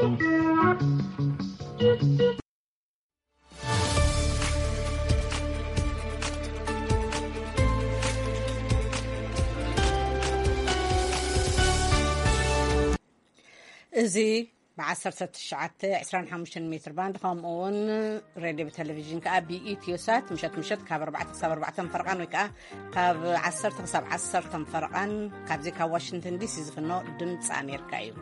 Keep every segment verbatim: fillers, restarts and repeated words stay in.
እዙي بعشرة تشعة عشرين حمشن متر باند خامون راديو بالتلفزيون كأبي إيتيوسات مشت مشت كاب أربعة سبعة أربعة فرقان وكأ كاب عشرة سبعة عشرة فرقان كاب زي كواشنطن دي سي زفنو دمت أمريكا يو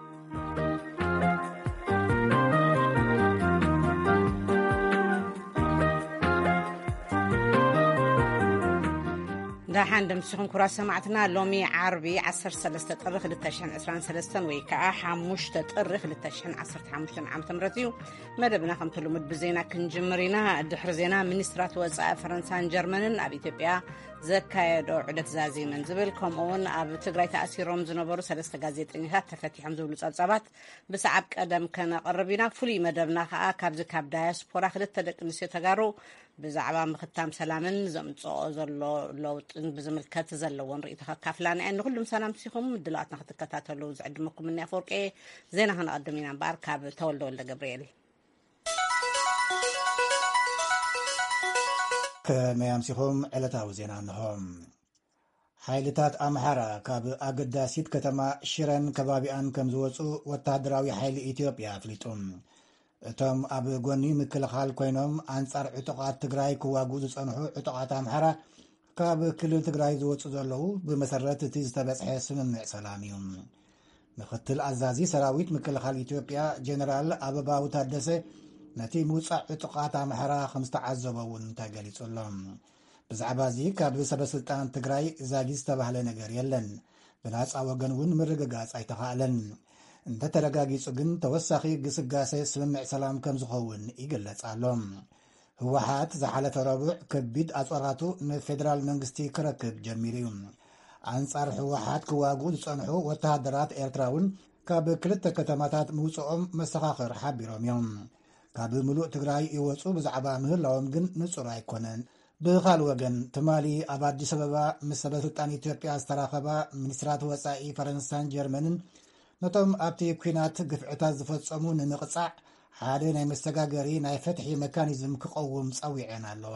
دا حندم سخن كرا سمعتنا لومي عربي عصر سلسة تطرخ للتشحن عسران سلسة ويكا حموش تطرخ للتشحن عصر حموشتن عام تمرتيو مدبنا خمتلو مد بزينا كنجمرينا الدحر زينا منسترات وزاء فرنسان جرمنن أبي تبيا زكايدو عدت زازي من زبل كومون أب تقرأي تأثيرهم زنبورو سلسة غازيترينيهات تفتيحهم زولو صابصابات بسعب قدم كان قربينا فلي مدبنا خا كابز كاب دايسبورا خلت تدق نسيو تغارو بزعبا مختام سلامن زمصو زلو لوط بزملكات زلون رئيتها كافلان ان كلهم سلام سيكم دلاتنا تكتاتلو زعدمكم من افورقي زينا هنقدمينا بار كاب تولد ولد جبريل كميامسيهم علتاو زينا انهم حيلتات امحارا كاب اقداسيت كتما شيرن كبابيان كمزوصو وتادراوي حيل اثيوبيا فليطوم اتم اب غوني مكلخال كوينوم انصار عتقات تግራይ كواغو زصنحو عتقات امحارا كاب كلل تግራይ زوصو زلو بمسرت تي ዝተበጽሐ ስምምዕ ሰላም እዩ ምክትል አዛዚ ሰራዊት ምክልኻል ኢትዮጵያ ጀነራል አበባው ታደሰ ነቲ ሙጻዕ ዕጥቃት አምሓራ ከም ዝተዓዘበውን ተገሊጹሎም ብዛዕባ እዚ ካብ ሰበስልጣን ትግራይ ዛጊ ዝተባህለ ነገር የለን ብናጻ ወገን እውን ምርግጋጽ ኣይተኻእለን እንተ ተረጋጊጹ ግን ተወሳኺ ግስጋሴ ስምምዕ ሰላም ከም ዝኸውን ይገለጻሎም ህወሓት ዝሓለፈ ረቡዕ ከቢድ ኣጽዋራቱ ንፌደራል መንግስቲ ክረክብ ጀሚሩ እዩ አንጻር ህወሓት ክዋጉ ዝጸንሑ ወተሃደራት ኤርትራውን ካብ ክልተ ከተማታት ምውጽኦም መሰኻኽር ሓቢሮም እዮም ካብ ምሉእ ትግራይ ይወጹ ብዛዕባ ምህላዎም ግን ንጹር ኣይኮነን ብኻል ወገን ትማሊ ኣብ ኣዲስ አበባ ምስ ሰበስልጣን ኢትዮጵያ ዝተራኸባ ሚኒስትራት ወጻኢ ፈረንሳይን ጀርመንን ነቶም ኣብቲ ኩናት ግፍዕታት ዝፈጸሙ ንምቕጻዕ ሓደ ናይ መስተጋገሪ ናይ ፈትሒ መካኒዝም ክቐውም ጸዊዐን ኣለዋ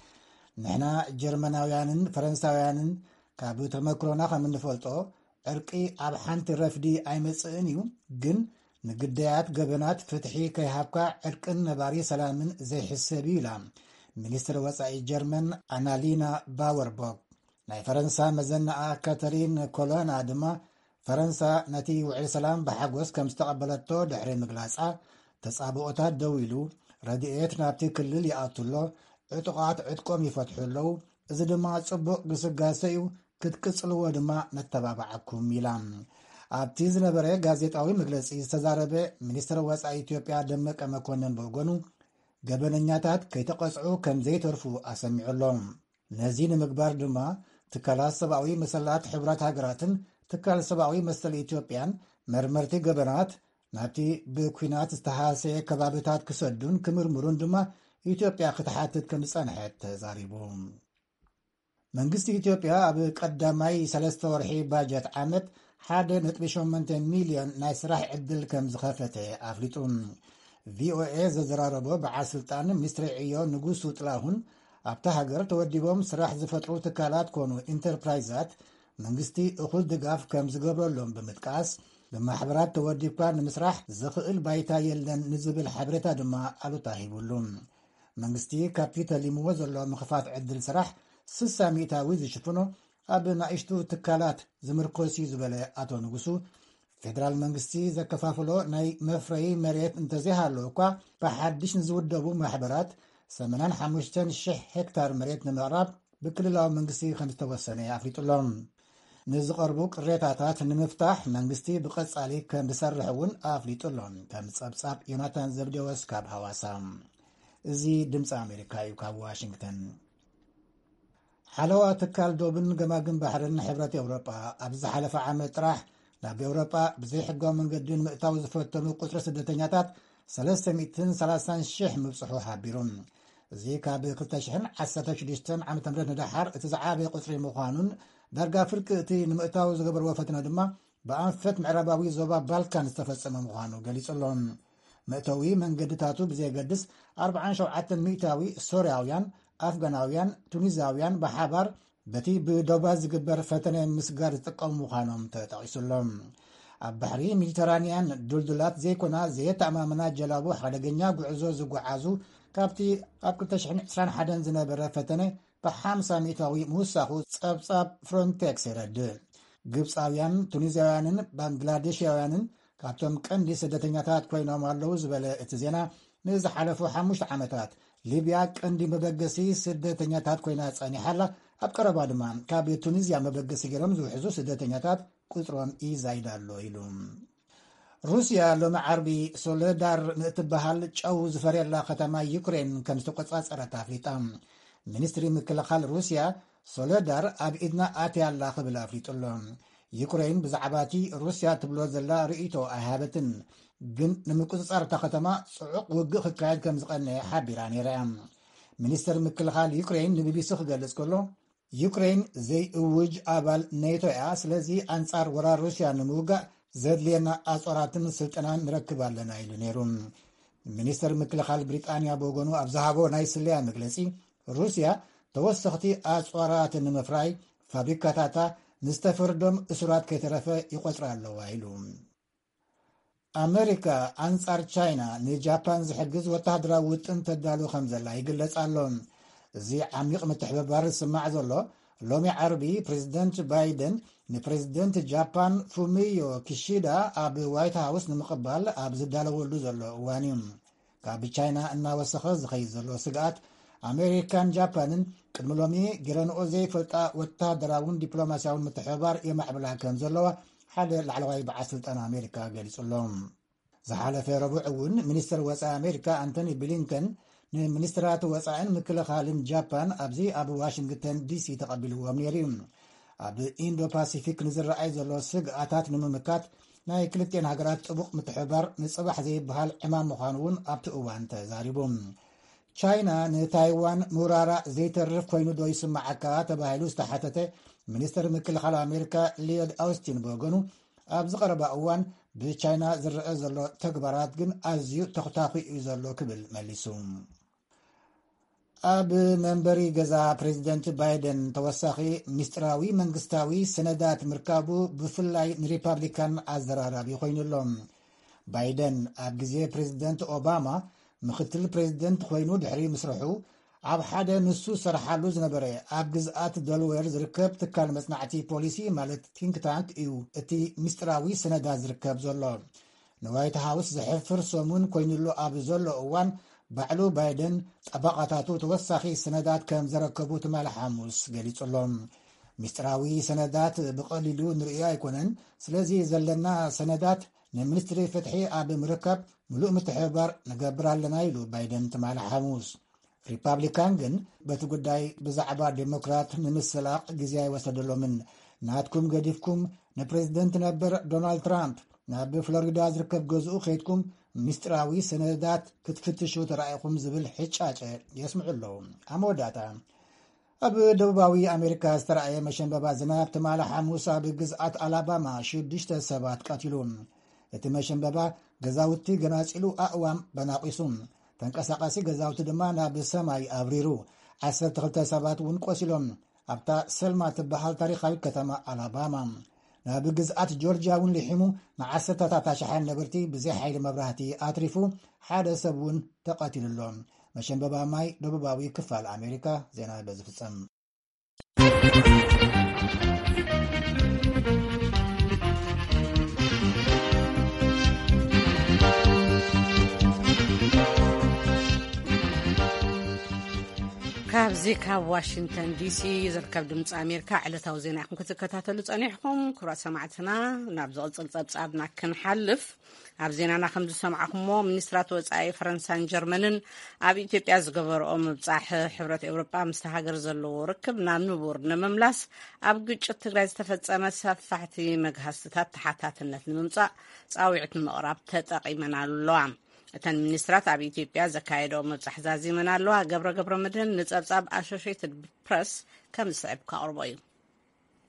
ንሕና ጀርመናውያንን ፈረንሳውያንን ካብ ተመክሮና ከም እንፈልጦ ዕርቂ ኣብ ሓንቲ ረፍዲ ኣይመጽእን እዩ ግን ንግዳያት ገበናት ፍትሒ ከይሃብካ ዕርቅን ነባሪ ሰላምን ዘይሕሰብ ኢላ ሚኒስትር ወጻኢ ጀርመን ኣናሊና ባወርቦክ ናይ ፈረንሳ መዘናኣ ካተሪን ኮሎና ድማ ፈረንሳ ነቲ ውዕል ሰላም ብሓጎስ ከም ዝተቐበለቶ ድሕሪ ምግላጻ ተጻብኦታት ደው ኢሉ ረድኤት ናብቲ ክልል ይኣትሎ ዕጡቓት ዕጥቆም ይፈትሑ ኣለዉ እዚ ድማ ጽቡቕ ግስጋሴ እዩ ክትቅጽልዎ ድማ ነተባብዓኩም ኢላ ኣብቲ ዝነበረ ጋዜጣዊ መግለጺ ዝተዛረበ ሚኒስትር ወጻኢ ኢትዮጵያ ደመቀ መኮንን በወገኑ ገበነኛታት ከይተቐጽዑ ከም ዘይተርፉ ኣሰሚዑሎም ነዚ ንምግባር ድማ ትካላት ሰብኣዊ መሰላት ሕብራት ሃገራትን ትካል ሰብኣዊ መሰል ኢትዮጵያን መርመርቲ ገበናት ናብቲ ብኩናት ዝተሃሰየ ከባቢታት ክሰዱን ክምርምሩን ድማ ኢትዮጵያ ክትሓትት ከም ዝጸንሐት ተዛሪቡ መንግስቲ ኢትዮጵያ ኣብ ቀዳማይ ሰለስተ ወርሒ ባጀት ዓመት ሓደ ነጥቢ ሸሞንተ ሚልዮን ናይ ስራሕ ዕድል ከም ዝኸፈተ ኣፍሊጡ ቪኦኤ ዘዘራረቦ በዓል ስልጣን ሚኒስትሪ ዕዮ ንጉሱ ጥላሁን ኣብታ ሃገር ተወዲቦም ስራሕ ዝፈጥሩ ትካላት ኮኑ ኢንተርፕራይዛት መንግስቲ እኹል ድጋፍ ከም ዝገብረሎም ብምጥቃስ ብማሕበራት ተወዲብካ ንምስራሕ ዝኽእል ባይታ የለን ንዝብል ሓበሬታ ድማ ኣሉታ ሂቡሉ መንግስቲ ካፒታሊምዎ ዘሎ ምኽፋት ዕድል ስራሕ ስሳ ሚእታዊ ዝሽፍኖ ኣብ ናእሽቱ ትካላት ዝምርኮስ ዝበለ ኣቶ ንጉሱ ፌደራል መንግስቲ ዘከፋፍሎ ናይ መፍረይ መሬት እንተዘይሃለዎ እኳ ብሓድሽ ንዝውደቡ ማሕበራት ሰማንያ ሓሙሽተ ሽሕ ሄክታር መሬት ንምቕራብ ብክልላዊ መንግስቲ ከም ዝተወሰነ ኣፍሊጡሎም ንዝቐርቡ ቅሬታታት ንምፍታሕ መንግስቲ ብቐጻሊ ከም ዝሰርሕ እውን ኣፍሊጡሎም ከም ጸብጻብ ዮናታን ዘብዴዎስ ካብ ሐዋሳ እዚ ድምፂ ኣሜሪካ እዩ ካብ ዋሽንግተን ሓለዋ ትካል ዶብን ገማግን ባሕርን ሕብረት ኤውሮጳ ኣብ ዝሓለፈ ዓመት ጥራሕ ናብ ኤውሮጳ ብዘይሕጋዊ መንገድን ምእታው ዝፈተኑ ቁፅሪ ስደተኛታት ሰለስተ ሚእትን ሰላሳን ሽሕ ምብፅሑ ሓቢሩ እዚ ካብ ክልተ ሽሕን ዓሰርተ ሽዱሽተን ዓመተ ምህረት ንዳሓር እቲ ዝዓበየ ቁፅሪ ምዃኑን ዳርጋ ፍርቂ እቲ ንምእታው ዝገበርዎ ፈተነ ድማ ብኣንፈት ምዕራባዊ ዞባ ባልካን ዝተፈጸመ ምዃኑ ገሊጹሎም ምእተዊ መንገድታቱ ብዘየገድስ ኣርባዓን ሸውዓተን ሚእታዊ ሶርያውያን ኣፍጋናውያን ቱኒዛውያን ብሓባር በቲ ብዶባ ዝግበር ፈተነ ምስጋር ዝጥቀሙ ምዃኖም ተጠቒሱሎም ኣብ ባሕሪ ሜዲተራንያን ዱልዱላት ዘይኮና ዘየተኣማምና ጀላቡ ሓደገኛ ጉዕዞ ዝጓዓዙ ካብቲ ኣብ ክልተ ሽሕ ዒስራን ሓደን ዝነበረ ፈተነ ብሓምሳ ሚእታዊ ምውሳኹ ጸብጻብ ፍሮንቴክስ ይረድእ ግብፃውያን ቱኒዛውያንን ባንግላዴሽያውያንን ካብቶም ቀንዲ ስደተኛታት ኮይኖም ኣለዉ ዝበለ እቲ ዜና ንዝሓለፉ ሓሙሽተ ዓመታት ሊብያ ቀንዲ መበገሲ ስደተኛታት ኮይና ጸኒሓላ ኣብ ቀረባ ድማ ካብ ቱኒዝያ መበገሲ ገይሮም ዝውሕዙ ስደተኛታት ቁጥሮም ይዛይዳ ኣሎ ኢሉ ሩስያ ሎሚ ዓርቢ ሶሌዳር እትበሃል ጨው ዝፈርየላ ከተማ ዩክሬን ከም ዝተቆጻጸረት ኣፍሊጣ ሚኒስትሪ ምክልኻል ሩስያ ሶሌዳር ኣብ ኢድና ኣትያላ ክብል ኣፍሊጡሎ ዩክሬን ብዛዕባ እቲ ሩስያ ትብሎ ዘላ ርእይቶ ኣይሃበትን ግን ንምቁፅጻር እታ ከተማ ጽዑቕ ውግእ ክካየድ ከም ዝቐንዐ ሓቢራ ነይራ ሚኒስትር ምክልኻል ዩክሬን ንቢቢሲ ክገልጽ ከሎ ዩክሬን ዘይእውጅ ኣባል ኔቶ እያ ስለዚ ኣንጻር ወራር ሩስያ ንምውጋእ ዘድልየና ኣጾራትን ስልጠናን ንረክብ ኣለና ኢሉ ነይሩ ሚኒስትር ምክልኻል ብሪጣንያ ብወገኑ ኣብ ዝሃቦ ናይ ስለያ መግለጺ ሩስያ ተወሰኽቲ ኣጽዋራት ንምፍራይ ፋብሪካታታ ንዝተፈርዶም እሱራት ከይተረፈ ይቆጽራ ኣለዋ ኢሉ ኣሜሪካ ኣንጻር ቻይና ንጃፓን ዝሕግዝ ወታደራዊ ውጥን ተዳሉ ከም ዘላ ይግለጽ ኣሎ እዚ ዓሚቕ ምትሕብባር ዝስማዕ ዘሎ ሎሚ ዓርቢ ፕሬዚደንት ባይደን ንፕሬዚደንት ጃፓን ፉሚዮ ኪሺዳ ኣብ ዋይት ሃውስ ንምቕባል ኣብ ዝዳለወሉ ዘሎ እዋን እዩ ካብ ቻይና እናወሰኸ ዝኸይድ ዘሎ ስግኣት ኣሜሪካን ጃፓንን ቅድሚ ሎሚ ጌረንኦ ዘይፈልጣ ወታደራውን ዲፕሎማስያውን ምትሕብባር የማዕብላ ከም ዘለዋ ሓደ ላዕለዋይ በዓል ስልጣን ኣሜሪካ ገሊጹሎም ዝሓለፈ ረቡዕ እውን ሚኒስትር ወፃኢ ኣሜሪካ ኣንቶኒ ብሊንከን ንሚኒስትራት ወፃኢን ምክልኻልን ጃፓን ኣብዚ ኣብ ዋሽንግተን ዲሲ ተቐቢልዎም ነይሩ ኣብ ኢንዶ ፓሲፊክ ንዝረኣይ ዘሎ ስግኣታት ንምምካት ናይ ክልቴን ሃገራት ጥቡቕ ምትሕብባር ንጽባሕ ዘይበሃል ዕማም ምዃኑ እውን ኣብቲ እዋን ተዛሪቦም ቻይና ንታይዋን ምውራራ ዘይተርፍ ኮይኑ ዶ ይስማዓካ ተባሂሉ ዝተሓተተ ሚኒስትር ምክልኻል ኣሜሪካ ሊዮድ ኣውስቲን ብወገኑ ኣብ ዝቐረባ እዋን ብቻይና ዝረአ ዘሎ ተግባራት ግን ኣዝዩ ተኽታኺኡ እዩ ዘሎ ክብል መሊሱ ኣብ መንበሪ ገዛ ፕሬዚደንት ባይደን ተወሳኺ ምስጢራዊ መንግስታዊ ሰነዳት ምርካቡ ብፍላይ ንሪፓብሊካን ኣዘራራቢ ኮይኑሎም ባይደን ኣብ ግዜ ፕሬዚደንት ኦባማ ምክትል ፕሬዚደንት ኮይኑ ድሕሪ ምስርሑ ኣብ ሓደ ንሱ ሰርሓሉ ዝነበረ ኣብ ግዝኣት ደልዌር ዝርከብ ትካል መጽናዕቲ ፖሊሲ ማለት ቲንክ ታንክ እዩ እቲ ምስጢራዊ ሰነዳት ዝርከብ ዘሎ ንዋይት ሃውስ ዝሕፍር ሰሙን ኮይኑሉ ኣብ ዘሎ እዋን ባዕሉ ባይደን ጠበቃታቱ ተወሳኺ ሰነዳት ከም ዘረከቡ ትማል ሐሙስ ገሊጹሎም ምስጢራዊ ሰነዳት ብቐሊሉ ንርእዮ ኣይኮነን ስለዚ ዘለና ሰነዳት ንሚኒስትሪ ፍትሒ ኣብ ምርካብ ምሉእ ምትሕብባር ንገብር ኣለና ኢሉ ባይደን ትማል ሐሙስ ሪፓብሊካን ግን በቲ ጉዳይ ብዛዕባ ዴሞክራት ንምስላቕ ግዜ ኣይወሰደሎምን ናትኩም ገዲፍኩም ንፕሬዚደንት ነበር ዶናልድ ትራምፕ ናብ ፍሎሪዳ ዝርከብ ገዝኡ ከይድኩም ምስጢራዊ ሰነዳት ክትፍትሹ ተራእይኩም ዝብል ሕጫጨ የስምዑ ኣለዉ ኣመወዳእታ ኣብ ደቡባዊ ኣሜሪካ ዝተረኣየ መሸንበባ ዝናብ ትማል ሐሙስ ኣብ ግዝኣት ኣላባማ ሽዱሽተ ሰባት ቀቲሉ እቲ መሸንበባ ገዛውቲ ገናፂሉ ኣእዋም በናቂሱ ተንቀሳቃሲ ገዛውቲ ድማ ናብ ሰማይ ኣብሪሩ ዓሰርተ ክልተ ሰባት እውን ቆሲሎም ኣብታ ሰልማ ትበሃል ታሪኻዊት ከተማ ኣላባማ ናብ ግዝኣት ጆርጅያ እውን ልሒሙ ንዓሰርተታት ኣሽሓት ነበርቲ ብዘይ ሓይሊ መብራህቲ ኣትሪፉ ሓደ ሰብ እውን ተቐቲሉሎም መሸንበባ ማይ ደቡባዊ ክፋል ኣሜሪካ ዜና በዝፍጸም ካብዚ ካብ ዋሽንግተን ዲሲ ዝርከብ ድምፂ ኣሜሪካ ዕለታዊ ዜና ይኹም ክትከታተሉ ጸኒሕኩም ክቡራት ሰማዕትና ናብ ዝቕፅል ጸብጻብና ክንሓልፍ ኣብ ዜናና ከም ዝሰማዕኹሞ ሚኒስትራት ወፃኢ ፈረንሳይን ጀርመንን ኣብ ኢትዮጵያ ዝገበርኦ ምብጻሕ ሕብረት ኤውሮጳ ምስ ሃገር ዘለዎ ርክብ ናብ ንቡር ንምምላስ ኣብ ግጭት ትግራይ ዝተፈጸመ ሰፋሕቲ መግሃስትታት ተሓታትነት ንምምጻእ ጻዊዕት ምቕራብ ተጠቒመና ኣለዋ እተን ሚኒስትራት ኣብ ኢትዮጵያ ዘካየደኦ መብጻሕ ዛዚመን ኣለዋ ገብረ ገብረ መድህን ንጸብጻብ ኣሶሺየትድ ፕረስ ከም ዝስዕብ ካቕርቦ እዩ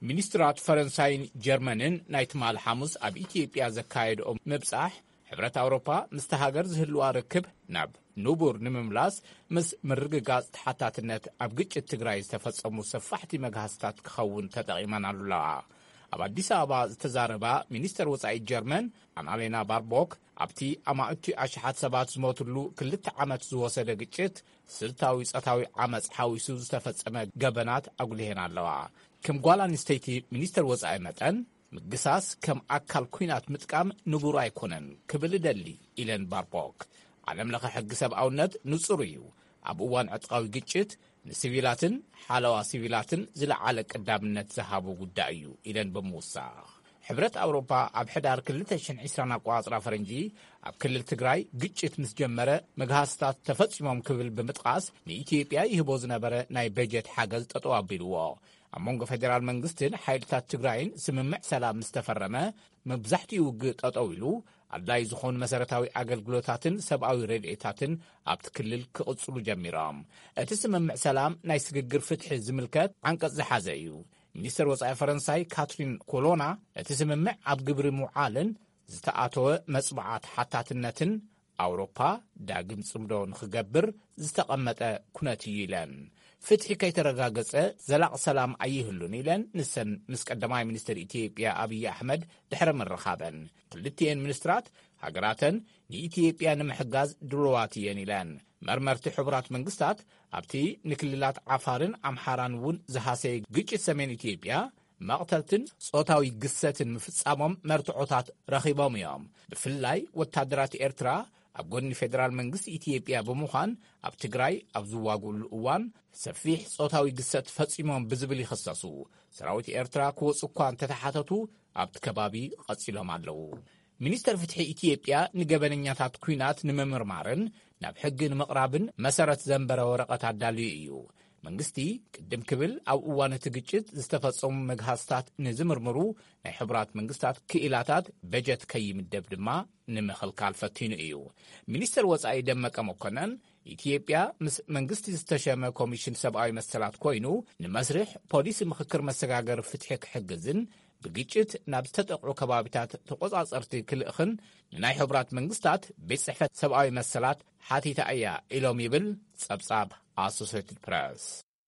ሚኒስትራት ፈረንሳይን ጀርመንን ናይ ትማል ሐሙስ ኣብ ኢትዮጵያ ዘካየድኦም ምብጻሕ ሕብረት ኣውሮፓ ምስቲ ሃገር ዝህልዋ ርክብ ናብ ንቡር ንምምላስ ምስ ምርግጋጽ ተሓታትነት ኣብ ግጭት ትግራይ ዝተፈጸሙ ሰፋሕቲ መግሃስታት ክኸውን ተጠቒመን ኣለዋ። ኣብ አዲስ አበባ ዝተዛረባ ሚኒስተር ወጻኢ ጀርመን አናሌና ባርቦክ ኣብቲ ኣማእቲ ኣሽሓት ሰባት ዝሞትሉ ክልተ ዓመት ዝወሰደ ግጭት ስልታዊ ጸታዊ ዓመፅ ሓዊሱ ዝተፈጸመ ገበናት ኣጉልሄን ኣለዋ። ከም ጓል ኣንስተይቲ ሚኒስተር ወጻኢ መጠን ምግሳስ ከም ኣካል ኩናት ምጥቃም ንቡር ኣይኮነን ክብል ደሊ ኢለን ባርቦክ ዓለም ለኸ ሕጊ ሰብኣውነት ንጹር እዩ። ኣብ እዋን ዕጥቃዊ ግጭት ንሲቪላትን ሓለዋ ሲቪላትን ዝለዓለ ቀዳምነት ዝሃቡ ጉዳይ እዩ ኢለን ብምውሳኽ ሕብረት ኣውሮፓ ኣብ ሕዳር ክልተ ሽሕን ዒስራን ኣቆጻጽራ ፈረንጂ ኣብ ክልል ትግራይ ግጭት ምስ ጀመረ መግሃስታት ተፈጺሞም ክብል ብምጥቃስ ንኢትዮጵያ ይህቦ ዝነበረ ናይ በጀት ሓገዝ ጠጠው ኣቢልዎ። ኣብ መንጎ ፌደራል መንግስትን ሓይልታት ትግራይን ስምምዕ ሰላም ምስ ተፈረመ መብዛሕትኡ ውግእ ጠጠው ኢሉ ኣድላይ ዝኾኑ መሰረታዊ ኣገልግሎታትን ሰብኣዊ ረድኤታትን ኣብቲ ክልል ክቕጽሉ ጀሚሮም። እቲ ስምምዕ ሰላም ናይ ስግግር ፍትሒ ዝምልከት ዓንቀጽ ዝሓዘ እዩ። ሚኒስትር ወጻኢ ፈረንሳይ ካትሪን ኮሎና እቲ ስምምዕ ኣብ ግብሪ ምውዓልን ዝተኣተወ መጽባዓት ሓታትነትን ኣውሮፓ ዳግም ጽምዶ ንኽገብር ዝተቐመጠ ኩነት እዩ ኢለን ፍትሒ ከይተረጋገጸ ዘላቕ ሰላም ኣይህሉን ኢለን ንሰን ምስ ቀዳማይ ሚኒስትር ኢትዮጵያ ኣብይ ኣሕመድ ድሕረ ምርኻበን ክልቲአን ሚኒስትራት ሃገራተን ንኢትዮጵያ ንምሕጋዝ ድልዋት እየን ኢለን መርመርቲ ሕቡራት መንግስታት ኣብቲ ንክልላት ዓፋርን ኣምሓራን እውን ዝሃሰየ ግጭት ሰሜን ኢትዮጵያ መቕተልትን ጾታዊ ግሰትን ምፍጻሞም መርትዖታት ረኺቦም እዮም። ብፍላይ ወታደራት ኤርትራ ኣብ ጎኒ ፌደራል መንግስቲ ኢትዮጵያ ብምዃን ኣብ ትግራይ ኣብ ዝዋግኡሉ እዋን ሰፊሕ ጾታዊ ግሰት ፈጺሞም ብዝብል ይኽሰሱ። ሰራዊት ኤርትራ ክወጽእ እኳ እንተተሓተቱ ኣብቲ ከባቢ ቐጺሎም ኣለዉ። ሚኒስተር ፍትሒ ኢትዮጵያ ንገበነኛታት ኩናት ንምምርማርን ናብ ሕጊ ንምቕራብን መሰረት ዘንበረ ወረቐት ኣዳልዩ እዩ። መንግስቲ ቅድም ክብል ኣብ እዋን እቲ ግጭት ዝተፈጸሙ መግሃስታት ንዝምርምሩ ናይ ሕቡራት መንግስታት ክኢላታት በጀት ከይምደብ ድማ ንምኽልካል ፈቲኑ እዩ። ሚኒስተር ወጻኢ ደመቀ መኮነን ኢትዮጵያ ምስ መንግስቲ ዝተሸመ ኮሚሽን ሰብኣዊ መሰላት ኮይኑ ንመስርሕ ፖሊሲ ምክክር መሰጋገር ፍትሒ ክሕግዝን ብግጭት ናብ ዝተጠቕዑ ከባቢታት ተቆጻጸርቲ ክልእኽን ንናይ ሕቡራት መንግስታት ቤት ጽሕፈት ሰብኣዊ መሰላት ሓቲታ እያ ኢሎም ይብል ጸብጻብ ኣሶሴትድ ፕሬስ።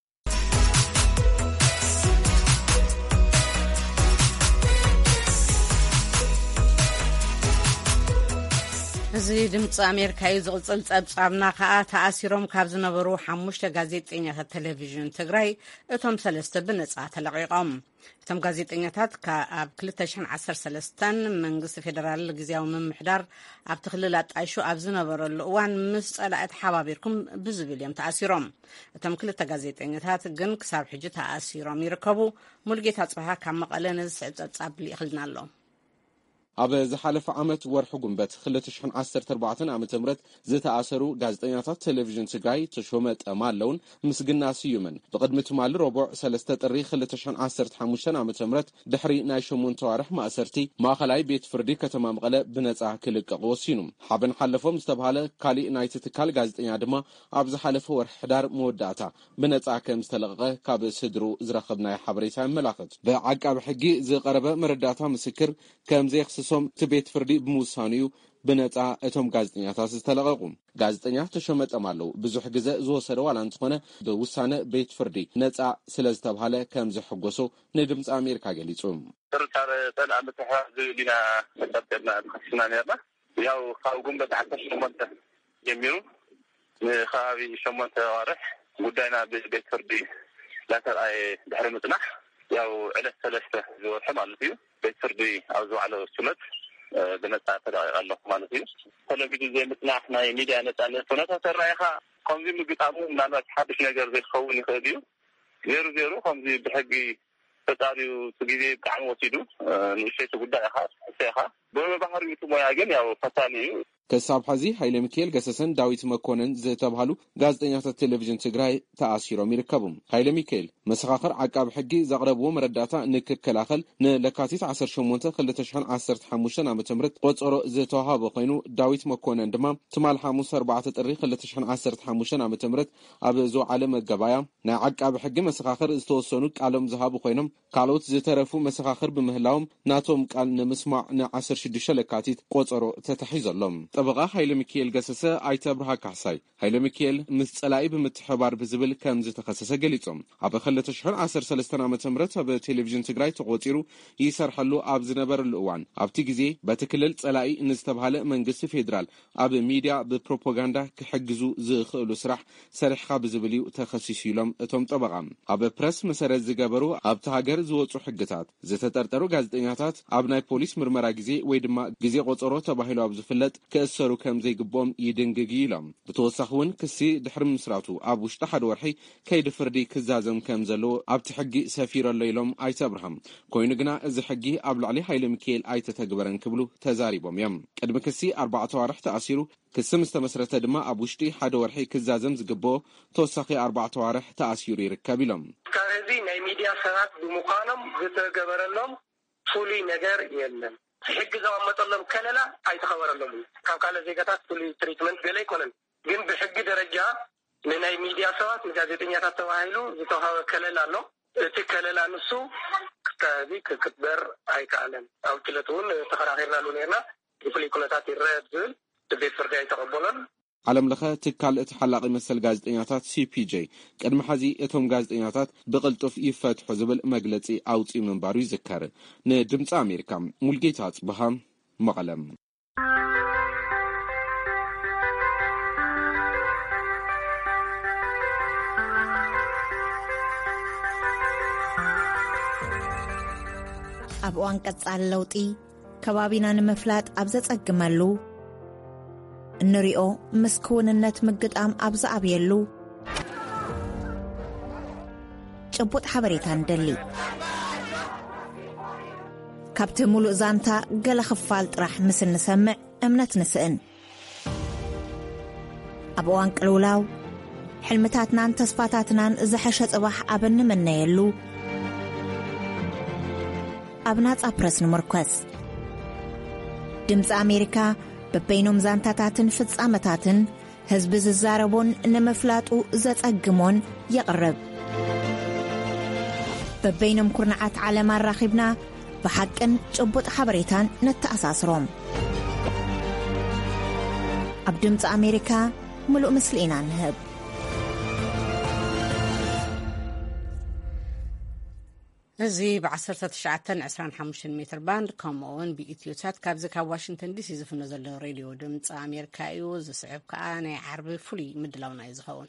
እዚ ድምፂ ኣሜሪካ እዩ። ዝቕፅል ጸብጻብና ከዓ ተኣሲሮም ካብ ዝነበሩ ሓሙሽተ ጋዜጠኛታት ቴሌቪዥን ትግራይ እቶም ሰለስተ ብነጻ ተለቒቖም። እቶም ጋዜጠኛታት ኣብ ክልተ ሽሕን ዓሰርተ ሰለስተን መንግስቲ ፌደራል ግዝያዊ ምምሕዳር ኣብቲ ክልል ኣጣይሹ ኣብ ዝነበረሉ እዋን ምስ ጸላእት ሓባቢርኩም ብዝብል እዮም ተኣሲሮም። እቶም ክልተ ጋዜጠኛታት ግን ክሳብ ሕጂ ተኣሲሮም ይርከቡ። ሙልጌታ ጽባሃ ካብ መቐለ ነዝስዕብ ጸብጻብ ልኢኽልና ኣሎ። ኣብ ዝሓለፈ ዓመት ወርሒ ጉንበት ክልተ ሽሕን ዓሰርተ ኣርባዕተ ዓመተ ምህረት ዝተኣሰሩ ጋዜጠኛታት ቴሌቪዥን ትግራይ ተሾመ ጠማለውን ምስግና ስዩምን ብቅድሚ ትማሊ ረቡዕ ሰለስተ ጥሪ ክልተ ሽሕን ዓሰርተ ሓሙሽተ ዓመተ ምህረት ድሕሪ ናይ ሸሞንተ ዋርሕ ማእሰርቲ ማእኸላይ ቤት ፍርዲ ከተማ መቐለ ብነጻ ክልቀቑ ወሲኑ ሓበን ሓለፎም ዝተባሃለ ካሊእ ናይቲ ትካል ጋዜጠኛ ድማ ኣብ ዝሓለፈ ወርሒ ሕዳር መወዳእታ ብነጻ ከም ዝተለቐቐ ካብ ስድሩ ዝረኸብናይ ሓበሬታ ይመላኽት። ብዓቃቢ ሕጊ ዝቐረበ መረዳእታ ምስክር ከም ዘይክስ ሶም ትቤት ፍርዲ ብምውሳኑ ብነጻ እቶም ጋዜጠኛታት ዝተለቐቁ። ጋዜጠኛ ተሾመ ጠማለው ብዙሕ ግዜ ዝወሰደ ዋላ እንትኾነ ብውሳነ ቤት ፍርዲ ነጻ ስለ ዝተባሃለ ከም ዝሕጎሶ ንድምፂ ኣሜሪካ ገሊጹ። ተርታር ጠልዓ ምትሕባር ዝብሊና መጠበቅና ተኸስና ነርና ያው ካብ ጉንበት ዓሰርተ ሸሞንተ ጀሚሩ ንኸባቢ ሸሞንተ ዋርሕ ጉዳይና ብቤት ፍርዲ ላተርኣየ ድሕሪ ምጽናሕ ያው ዕለት ሰለስተ ዝወርሑ ማለት እዩ ቤት ፍርዲ ኣብ ዝባዕለ ሹመት ብነጻ ተለቒቑ ኣሎ ማለት እዩ። ቴሌቪዥን ዘይምጽናሕ ናይ ሚድያ ነጻነት ኩነታት ተራእኻ ከምዚ ምግጣሙ ምናልባት ሓድሽ ነገር ዘይኸውን ይኽእል እዩ። ዜሮ ዜሮ ከምዚ ብሕጊ ተጣሪዩ ግዜ ብጣዕሚ ወሲዱ ንእሽተይ ጉዳይ ኢኻ እሰይኻ ብባህሪኡ ሞያ ግን ያው ፈታኒ እዩ። ክሳብ ሕዚ ሃይለ ሚካኤል ገሰሰን ዳዊት መኮነን ዝተባሃሉ ጋዜጠኛታት ቴሌቪዥን ትግራይ ተኣሲሮም ይርከቡ። ሃይለ ሚካኤል መሰኻኽር ዓቃቢ ሕጊ ዘቕረብዎ መረዳእታ ንክከላኸል ንለካቲት ዓሰርተ ሸሞንተ ክልተ ሽሕን ዓሰርተ ሓሙሽተን ዓመተ ምህረት ቆፀሮ ዝተዋሃበ ኮይኑ ዳዊት መኮነን ድማ ትማል ሓሙስ ኣርባዕተ ጥሪ ክልተ ሽሕን ዓሰርተ ሓሙሽተን ዓመተ ምህረት ኣብ ዝውዓለ መገባያ ናይ ዓቃቢ ሕጊ መሰኻኽር ዝተወሰኑ ቃሎም ዝሃቡ ኮይኖም ካልኦት ዝተረፉ መሰኻኽር ብምህላዎም ናቶም ቃል ንምስማዕ ን ዓሰርተ ሽዱሽተ ለካቲት ቆፀሮ ተታሒዘሎም። ጠበቃ ሃይለ ሚካኤል ገሰሰ ኣይተ ብርሃ ካሕሳይ ሃይለ ሚካኤል ምስ ጸላኢ ብምትሕባር ብዝብል ከም ዝተኸሰሰ ገሊጾም ኣብ ክልተ ሽሕን ዓሰርተ ሰለስተ ዓመተ ምህረት ኣብ ቴሌቪዥን ትግራይ ተቆፂሩ ይሰርሐሉ ኣብ ዝነበረሉ እዋን ኣብቲ ግዜ በቲ ክልል ጸላኢ ንዝተባሃለ መንግስቲ ፌደራል ኣብ ሚድያ ብፕሮፓጋንዳ ክሕግዙ ዝኽእሉ ስራሕ ሰሪሕካ ብዝብል እዩ ተኸሲሱ ኢሎም እቶም ጠበቃ ኣብ ፕረስ መሰረት ዝገበሩ ኣብቲ ሃገር ዝወፁ ሕግታት ዝተጠርጠሩ ጋዜጠኛታት ኣብ ናይ ፖሊስ ምርመራ ግዜ ወይ ድማ ግዜ ቆፀሮ ተባሂሉ ኣብ ዝፍለጥ ክእሰሩ ከም ዘይግቦም ይድንግግ ኢሎም ብተወሳኺ እውን ክሲ ድሕሪ ምስራቱ ኣብ ውሽጢ ሓደ ወርሒ ከይዲ ፍርዲ ክዛዘም ከም ዘለዎ ኣብቲ ሕጊ ሰፊረሎ ኢሎም ኣይተ ብርሃም ኮይኑ ግና እዚ ሕጊ ኣብ ላዕሊ ሃይለ ሚካኤል ኣይተተግበረን ክብሉ ተዛሪቦም እዮም። ቅድሚ ክሲ ኣርባዕተ ዋርሕ ተኣሲሩ ክሲ ምስ ተመስረተ ድማ ኣብ ውሽጢ ሓደ ወርሒ ክዛዘም ዝግብኦ ተወሳኺ ኣርባዕተ ዋርሕ ተኣሲሩ ይርከብ ኢሎም። ካብዚ ናይ ሚድያ ሰባት ብምዃኖም ዝተገበረሎም ፍሉይ ነገር የለን። ሕጊ ዘቐመጠሎም ከለላ ኣይተኸበረሎም። ካብ ካልእ ዜጋታት ፍሉይ ትሪትመንት ገለ ይኮነን። ግን ብሕጊ ደረጃ ንናይ ሚድያ ሰባት ንጋዜጠኛታት ተባሂሉ ዝተዋሃበ ከለላ ኣሎ። እቲ ከለላ ንሱ ክታዚ ክክበር ኣይከኣለን። ኣብ ክለት እውን ተኸራኺርናሉ ነርና ብፍሉይ ኩነታት ይረአ ዝብል ቤት ፍርዲ ኣይተቐበሎን። ዓለም ለኸ ትካል እቲ ሓላቂ መሰል ጋዜጠኛታት ሲፒጄ ቅድሚ ሕዚ እቶም ጋዜጠኛታት ብቕልጡፍ ይፈትሑ ዝብል መግለፂ ኣውፂኡ ምንባሩ ይዝከር። ንድምፂ ኣሜሪካ ሙልጌታ ጽብሃ መቐለም። ኣብ እዋን ቀጻሊ ለውጢ ከባቢና ንምፍላጥ ኣብ ዘጸግመሉ እንሪኦ ምስክውንነት ምግጣም ኣብ ዝኣብየሉ ጭቡጥ ሓበሬታ ንደሊ ካብቲ ሙሉእ ዛንታ ገለ ክፋል ጥራሕ ምስ እንሰምዕ እምነት ንስእን ኣብ እዋን ቅልውላው ሕልምታትናን ተስፋታትናን ዝሐሸ ጽባሕ ኣብ እንመነየሉ ኣብ ናጻ ፕረስ ንምርኮስ ድምፂ ኣሜሪካ በበይኖም ዛንታታትን ፍጻመታትን ህዝቢ ዝዛረቦን ንምፍላጡ ዘጸግሞን የቕርብ። በበይኖም ኩርናዓት ዓለም ኣራኺብና ብሓቅን ጭቡጥ ሓበሬታን ነተኣሳስሮም። ኣብ ድምፂ ኣሜሪካ ምሉእ ምስሊ ኢና ንህብ። እዚ ብ19 عشرين ሜትር ባንድ ከምኡውን ብኢትዮሳት ካብዚ ካብ ዋሽንግተን ዲሲ ዝፍኖ ዘሎ ሬድዮ ድምፂ ኣሜሪካ እዩ። ዝስዕብ ከዓ ናይ ዓርቢ ፍሉይ ምድላውና እዩ ዝኸውን።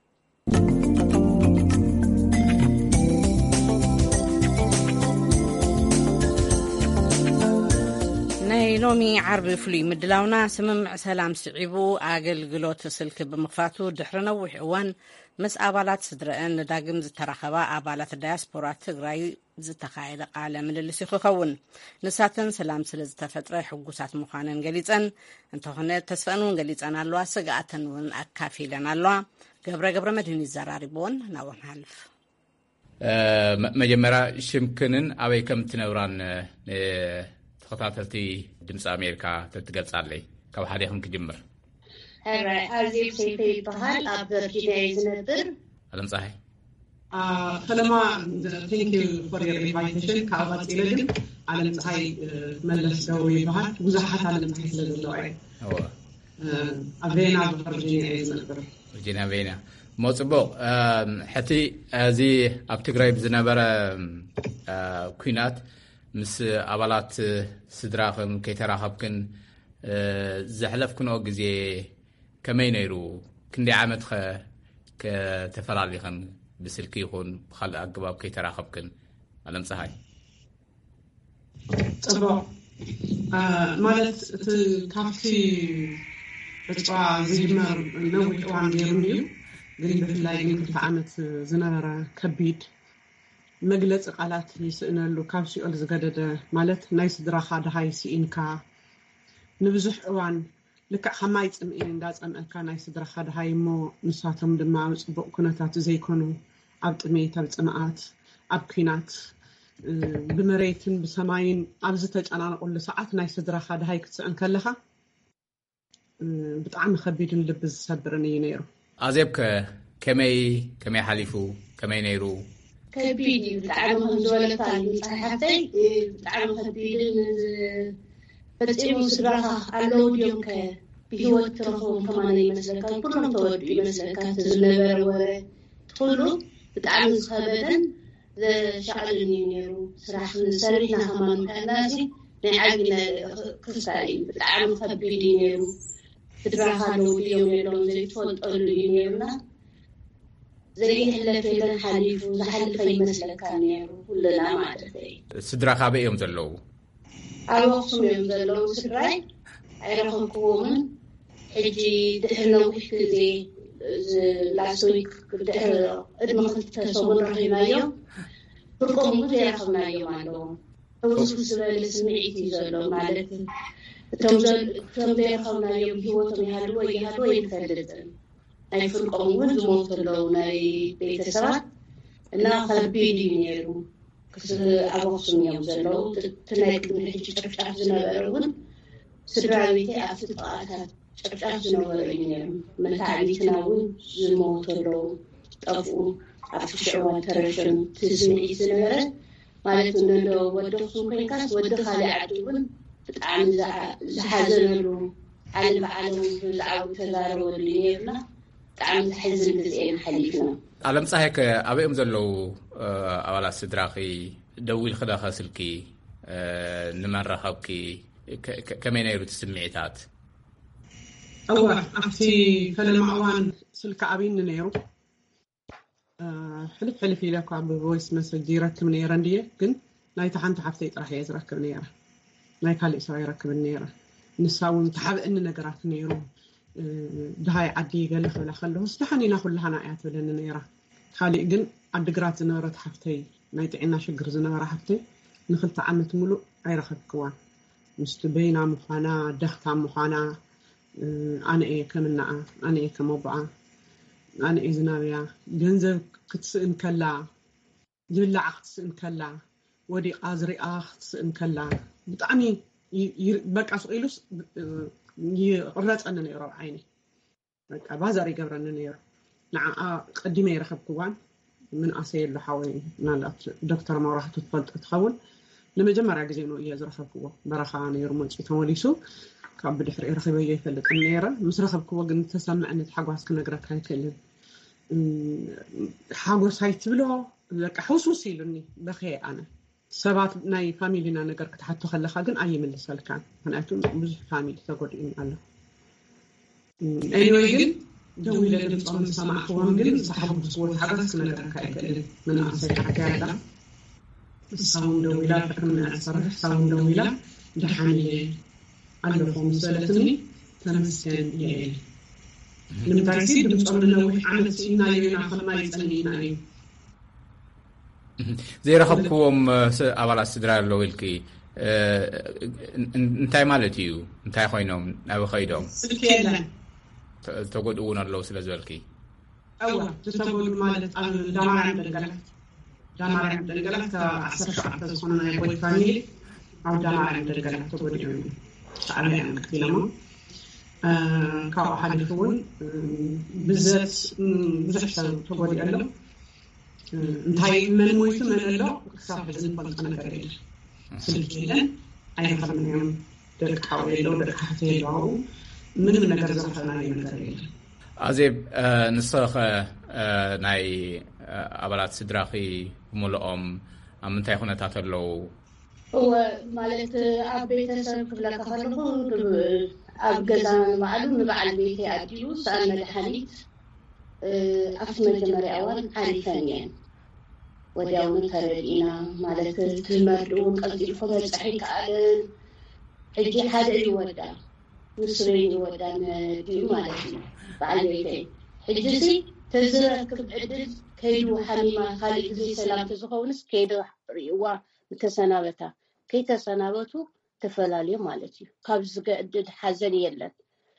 ናይ ሎሚ ዓርቢ ፍሉይ ምድላውና ስምምዕ ሰላም ስዒቡ ኣገልግሎት ስልክ ብምኽፋቱ ድሕሪ ነዊሕ እዋን ምስ ኣባላት ስድረአን ዳግም ዝተራኸባ ኣባላት ዳያስፖራ ትግራይ ዝተኻየደ ቃለ ምልልስ ይኸውን። ንሳተን ሰላም ስለ ዝተፈጥረ ሕጉሳት ምዃነን ገሊፀን እንተኾነ ተስፈአን እውን ገሊፀን ኣለዋ። ስጋኣተን እውን ኣካፊለን ኣለዋ። ገብረ ገብረ መድህን ይዘራሪብዎን ናብን ሓልፍ መጀመርያ ሽምክንን ኣበይ ከም ትነብራን ተኸታተልቲ ድምፂ ኣሜሪካ ትገልጻለይ። ካብ ሓዲኹም ክጅምር። ኣዝዩ ሰይፈ ይበሃል። ኣብ በርጊዳ ዝነብር ኣለም ፀሓይ ፈለማ ቴንክ ዩ ፎር ዮር ኢንቫይቴሽን ካብ ኣባፂለ ግን ኣለም ፀሓይ መለስ ገብሩ ይበሃል። ብዙሓት ኣለም ፀሓይ ስለ ዘለዋ እየ ኣብ ቬና ቨርጂኒያ እየ ዝነብር። ቨርጂኒያ ቬና ሞ ፅቡቕ ሕቲ እዚ ኣብ ትግራይ ብዝነበረ ኩናት ምስ ኣባላት ስድራኽን ከይተራኸብክን ዘሕለፍክንኦ ግዜ ከመይ ነይሩ? ክንደይ ዓመት ከተፈላሊኸን ብስልኪ ይኹን ብካልእ ኣገባብ ከይተራኸብክን? ኣለም ፀሓይ ፅቡቕ ማለት እቲ ካብቲ ዕፅዋ ዝጅመር ነዊሕ እዋን ገይሩ እዩ። ግን ብፍላይ ግን ክልተ ዓመት ዝነበረ ከቢድ መግለፂ ቃላት ይስእነሉ ካብ ሲኦል ዝገደደ ማለት ናይ ስድራኻ ድሃይ ሲኢንካ ንብዙሕ እዋን لك حماي صمئين انداز ام كان اي صدر خد هاي مو نساتهم دما صبق كنتات زي كونوا اب طميت اب صمات اب كينات بمريتن بسماين ابز تجانانقل ساعات ناي صدر خد هاي كتصن كلها بطعم خبيدن لب زسبرني نيرو عزيبك كمي كمي حليفو كمي نيرو كبيدي بطعم زولة تاني صحتي بطعم خبيدن فتيمو سراها على اليوم ك بهو ترخون كمان يمسلكات كلهم تودوا يمسلكات النبر وره تقولوا بتعامل خبدا ذا شعب النيرو صراحة سرينا كمان كنازي نعجنا كستاي بتعامل خبيدي نيرو تدرها لو اليوم يلون زي تفضل النيرنا زي حلفين حليف وزحلف يمسلكان نيرو كلنا ما عدتي سدرا خابئ يوم زلو أروحهم يوم زلو سدراي عرفهم كومن حجي دحنا وش كذي لاسويك دحر ادم خلت صوب رحيما يوم فرقهم مدي رحمنا يوم عندهم وصف سبال سمعيتي زلو معلك توزل توزل رحمنا يوم هوتهم يهدوا يهدوا ينفردن أي فرقهم مدي موصلوا ناي بيت سبات إنها خلبيدي نيرو كس أروحهم يوم زلو تنايك من حجي ترشح زنابرون سدراويتي أفتط قاعدات ጨርጫፍ ዝነበረኝ መታዕቢትናውን ዝሞተለው ጠፉ አፍሽዋ ተረሽም ትስምዒ ዝነበረ ማለት እንደው ወደኹም ኮይንካስ ወደ ካሊ ዓድውን ብጣዕሚ ዝሓዘነሉ ዓለም ዓለም ዝዓው ተዛረበሉ ነይርና ብጣዕሚ ዝሕዝን ግዜን ሓሊፍና ዓለም ፀሓይከ ኣበኦም ዘለው ኣባላት ስድራኺ ደዊል ክዳኸ ስልኪ ንመረኸብኪ ከመይ ነይሩ ትስምዒታት أول أفتي فلما أوان سلك أبين نيرو حلف حلف لك عم بويس مسج ديرك من إيراندية كن لا يتحنت حفتي راح يزرك من إيرا ما يكالي سوي ركب النيرة نساوي تحب إن نجرات نيرو دهاي عدي قال خلا خلهم استحني ناخذ لها ناعيات ولا نيرة خالي جن عد جرات نيرة حفتي ما يتعنا شجر زنارة حفتي نخلت عمت ملو أي رخب كوان مستبينا مخانا دخت مخانا أنا إيه كمناء أنا إيه كموضوعة أنا إيه زنابيا جنزب كتسئن كلا جلع كتسئن كلا ودي قازري آخ تسئن كلا بتعني بقى سؤالوس يقرأت أننا نيرو عيني بقى بازاري قبرنا نيرو نعم قديمة يرخب كوان من أسير لحاوي نالات دكتور ما راح تتفضل تخول لما جمع راجزينو إياه زرخب كوا برخا نيرو منشي توليسو كاب بدحر إرخي ويا يفلت النيرة مسرخب كوا قلت تسمع أن تحقوس كنا قرأت هاي كلهم حقوس هاي تبلو لك حوسوسي لني بخير أنا سبات ناي فاميلينا نقر كنت حتى خلى خاقن أي من السال كان أنا أتوم مش فاميلي تقول إن الله anyway قل جوي لنا بتصمم سماع خوان قل صحاب بصور حقوس كنا قرأت هاي كلهم من أصل حكاية الصوم دويلا فكمنا أصرح صوم دويلا دحاني عندهم سلطني تمسين يعني لما تحسين بتصمنا وح عملت إنا ينا خلما يسألنينا أيه زي رخبكم أولا استدرار لويلكي انتاي مالتيو انتاي خوينهم أو خيدهم سلكيلا تقول أونا لو سلزولكي أولا تقول مالت دامار عند القلق دامار عند القلق أحسر شعب تسخننا يقول فاميلي أو دامار عند القلق تقول يومي تعالي عن كثيرا كاو حالفون بزات بزحسا تقولي ألو انتهي من مويت من ألو كساف حزن بلقنا كريل سلكيلا أي خلق من يوم دلك حاولي لو دلك حتي لو من من نقر زحفنا من كريل عزيب نصخ ناي أبلات سدراخي مولኦም ኣብ ምንታይ ኩነታት ኣለዉ هو مالت أبيت سنك بلا كفرله أبجزان معلوم نبع البيت أديو سألنا الحنيت أفهم جمري أول عارفانيا وداون تردينا مالت تمردون قصدي الفضل صحيح على حجي حدا يودا نسرين يودا ديو مالتنا بعد بيتي حجسي تزرك بعدد كيدو حميمة خالق زي سلام تزخونس كيدو ريوا متسنابتا كي تسنابتو تفلالي مالتي كابز قدد حزن يلن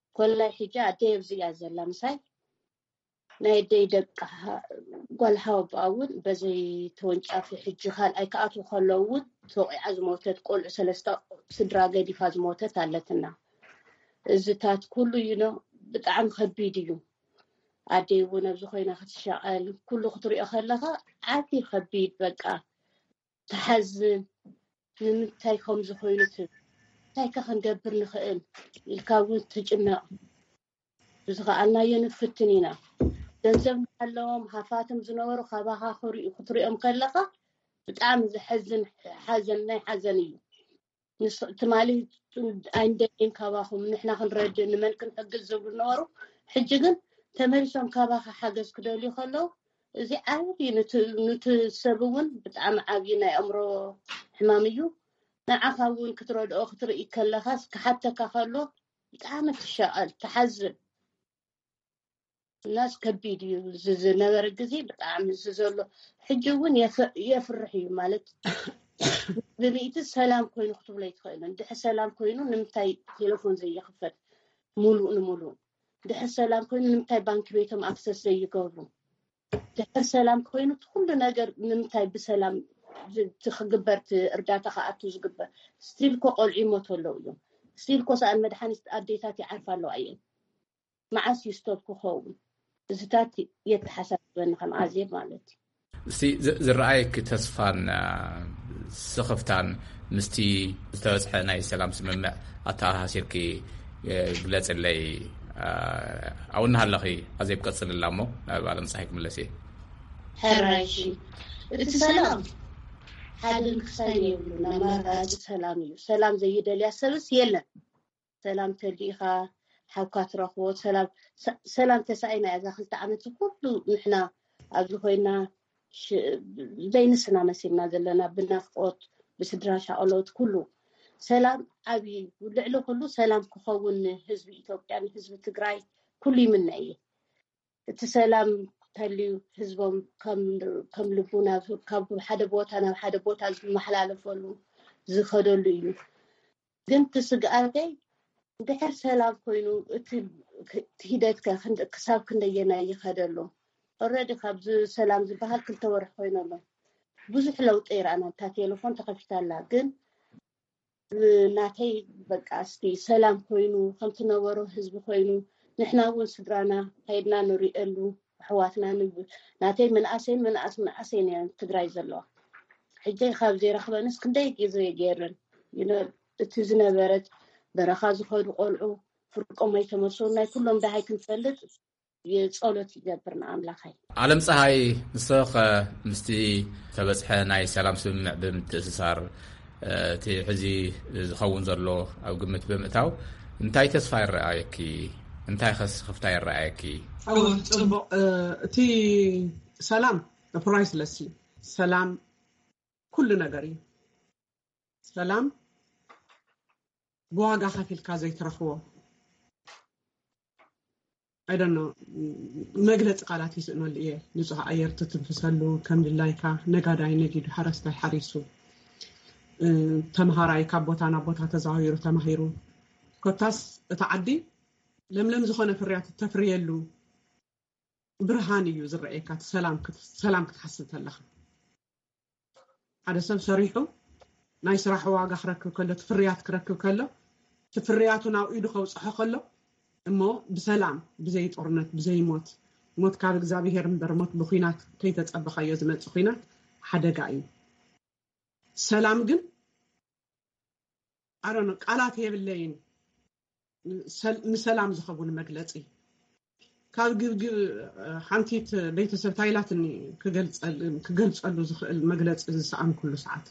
كل حاجة ديف زي أزل مساي نايدي دق قالها بأول بزي تونج في حج خال أي كأتو خلود توقع عزموتت قول سلستا سدرا قدي فازموتت علتنا الزتات كله ينو بتعم خبيديو عادي ونبزو خينا خدشاقل كله خطري أخلها عادي خبيد بقى تحزن نمتاي خمزو خينتو تايكا خنقبر نخيل الكاون تجمع بزغالنا ينفتنينا دنزم حلوم حفاتم زنورو خباها خوري خطري أم قلقة بتعم زحزن حزن ناي حزنيو تمالي عندين كباهم نحنا خنرد نملكن حق الزبر نورو حجقن تملسهم كباها حاجز كدولي خلو زي عادي نت نتسبون بتعم عابينا أمره حماميو نعخاون كترود أخطر يكلخاس حتى كخلو بتعم تشاءل تحزن الناس كبيدي زز نبر الجزي بتعم ززلو حجون يف يفرحي مالت ببيت السلام كوينو خطب لي تخيلن دح السلام كوينو نمتاي تليفون زي يخفت مولو نمولو دح السلام كوينو نمتاي بانك بيتهم أكسس زي يقولون دح السلام كوينو كل نجر نمتاي بسلام تخجبرت إرداتا خاطو زجبر ستيلكو قلعي موتولو يوم ستيلكو سأل مدحاني أديتاتي عارفة له أين معاس يستوبكو خوون زتاتي يتحسب بأنهم عزيز مالتي زرأيك تسفان سخفتان مستي استوزح ناي سلام سممع أتاها شركي قلت اللي أو نهالخي عزيب قصر اللامو بعلم صحيح ملسي حرايشي السلام هذا الكساني يقولون ما سلامي سلام زي دليل السبس يلا سلام تليها حوكات رخوت سلام سلام تسعينا إذا خلت عملت كله نحنا أبوهنا ش بين السنة مسيرنا زلنا بنفقط بسدراش علوت كله سلام أبي ولعله كله سلام كخون حزب إثيوبيا يعني حزب تجراي كل من أيه السلام تلي حزبهم كم كم لبونا كم حدا بوتنا حدا بوتا محلال فلو زخدلوا قمت سجارتي دحر سلام كوينو تهيدت كخند كساب كندينا يخدلو already خبز سلام زبهال كل تورح كوينو له بزح لو طير أنا تليفون تقفيتها لكن ناتي بقى استي سلام كوينو خم تنورو حزب كوينو نحنا وسدرانا هيدنا نريقلو حواتنا نب ناتي من أسين من أس من أسين يعني تدري زلوا حجي خبزي رخبة نس كندي يزوي جيرن ينو تزنا برد برخاز خير قلعو فرقوا ما يتمسون كلهم ده هيكون فلت يتصالت يجبرنا أملاخي عالم صحي نسخ مستي تبصح ناي سلام سمع بمتأسسار تي حزي خون زرلو أو قمت بمتاو انتاي تسفاي رأيكي انتاي خس خفتاي رأيكي أو تي سلام برايسلس سلام كل نجاري سلام بواقع خفيل كازي ترخوه I don't know مجلس قالاتي سنو اللي نصح أير تتنفسلو كم للايكا نقاداي نجد حرستاي حريسو تمهاراي كابوتانا بوتا تزاهيرو تمهيرو كتاس تعدي لم لم زخونه فريات تفريلو برهانيو زرعيكات سلام سلام كتحسنت لها هذا سب صريحو ناي صراح واقع خركو كله تفريات كركو كله تفرياتو ناو ايدو خوصحو كله امو بسلام بزي طورنت بزي موت موت كاب እግዚአብሔር برموت بخينات كي تتصبخايو زمص خينات حدغا اي سلام ግን አረነ ቃላት የብለይን مسلام زخبون مجلسي ካብ ግብግብ ሓንቲት ቤተሰብ ታይላትኒ ክገልጽ ክገልጽሉ ዝኽእል መግለጽ ዝሰኣም ኩሉ ሰዓት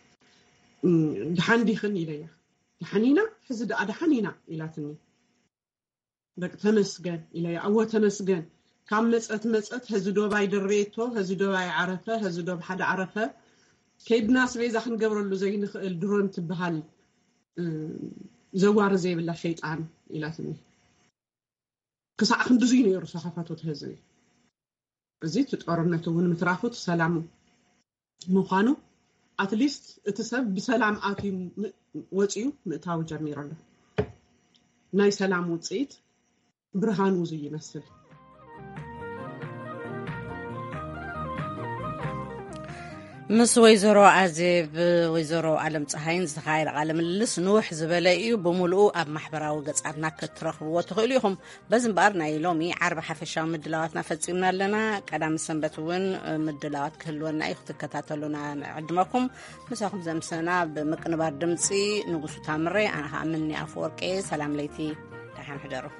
ድሓንዲኽን ኢለያ ድሓኒና ሕዚ ዳ ድሓኒና ኢላትኒ በቅ ተመስገን ኢለያ ኣወ ተመስገን ካብ መጸት መጸት ሕዚ ዶባይ ድርቤቶ ሕዚ ዶባይ ዓረፈ ሕዚ ዶብ ሓደ ዓረፈ ከይድና ስቤዛ ክንገብረሉ ዘይንኽእል ድሮን ትበሃል زوار زي بالله شيطان إلاتني كساع خندزي نيرو صحفاتو تهزي زي تتقرنته ون مترافوت سلامو مخانو اتليست اتسب بسلام اتي وصيو متاو جميرله ناي سلام وصيت ብርሃኑ ዙ ይመስል ምስ ወይዘሮ ኣዜብ ወይዘሮ ዓለም ፀሃይን ዝተኻየደ ቃለ ምልልስ ንውሕ ዝበለ እዩ ብምሉኡ ኣብ ማሕበራዊ ገጻትና ክትረኽብዎ ትኽእሉ ኢኹም በዚ እምበኣር ናይ ሎሚ ዓርቢ ሓፈሻዊ ምድላዋትና ፈፂምና ኣለና ቀዳሚ ሰንበት እውን ምድላዋት ክህልወና እዩ ክትከታተሉና ንዕድመኩም ምሳኹም ዘምስና ብምቅንባር ድምፂ ንጉሱ ታምረ ኣነ ከዓ ምኒ ኣፈወርቄ ሰላም ለይቲ ደሓን ሕደሩ